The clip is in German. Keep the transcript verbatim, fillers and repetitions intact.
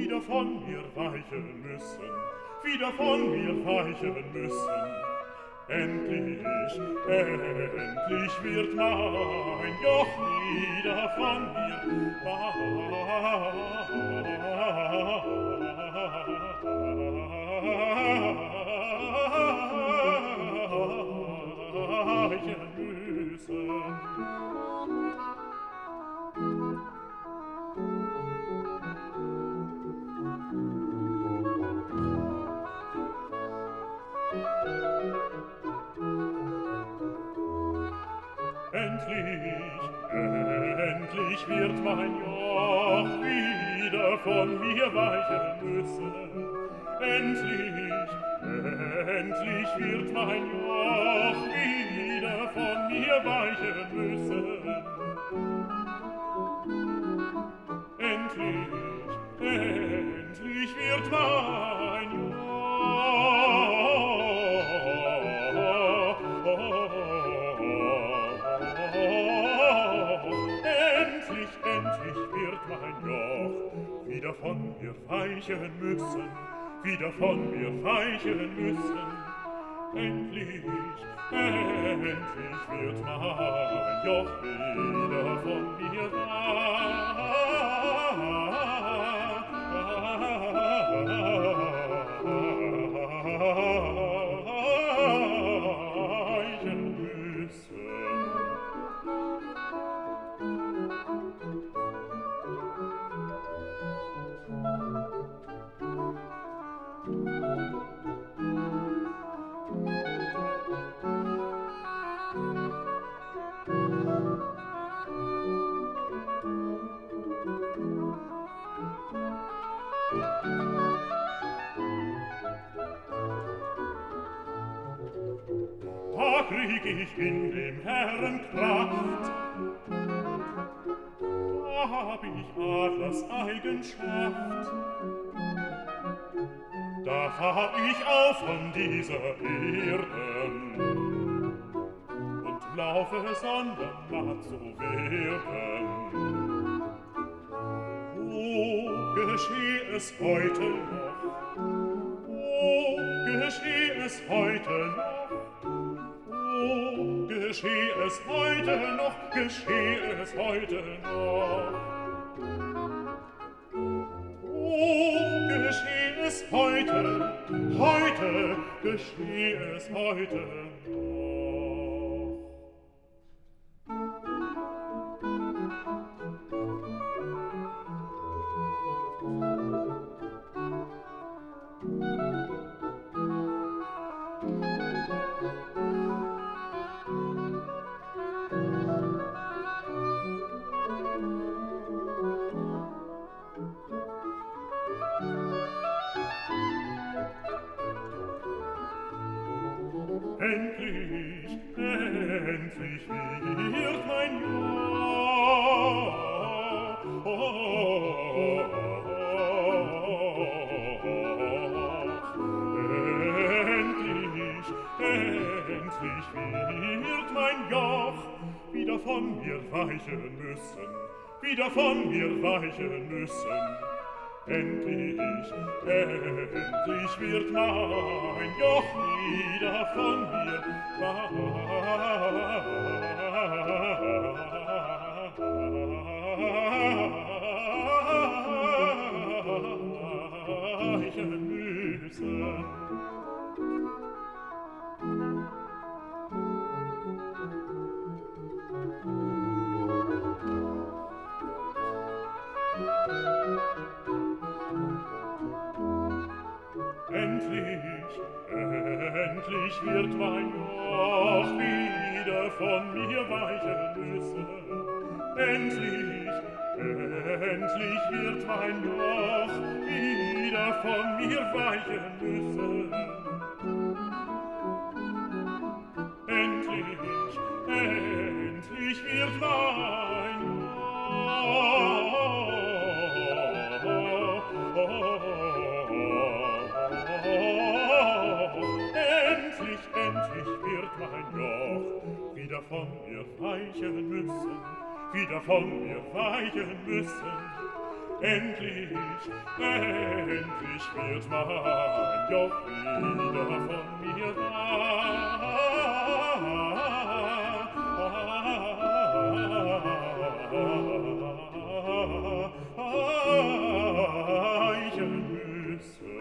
wieder von mir weichen müssen, wieder von mir weichen müssen. Endlich, endlich wird mein Joch wieder von mir weichen müssen. Endlich, endlich wird mein Joch wieder von mir weichen müssen. Endlich, endlich wird mein Joch wieder von mir weichen müssen. Endlich, endlich wird mein Joch endlich, endlich wird mein Joch wieder von mir weichen müssen, wieder von mir weichen müssen. Endlich, endlich wird mein Joch wieder von mir weichen müssen. Da krieg ich in dem Herrn Kraft, da hab ich Adlers Eigenschaft. Da fahr ich auf von dieser Erden und laufe sondermatt zu werden. Oh, gescheh es heute noch, oh, gescheh es heute noch, oh, gescheh es heute noch, gescheh es heute noch. Oh, gescheh es heute, heute, gescheh es heute noch. Endlich, endlich wird mein Joch endlich, endlich wird mein Joch wieder von mir weichen müssen, wieder von mir weichen müssen. Endlich, endlich wird mein Joch wieder von mir weichen müssen. Endlich, endlich wird mein Joch wieder von mir weichen müssen. Endlich, endlich wird mein Joch wieder von mir weichen müssen. Endlich, endlich wird mein Joch endlich, endlich wird mein Joch wieder von mir weichen müssen, wieder von mir weichen müssen. endlich, endlich wird mein Joch wieder von mir weichen müssen.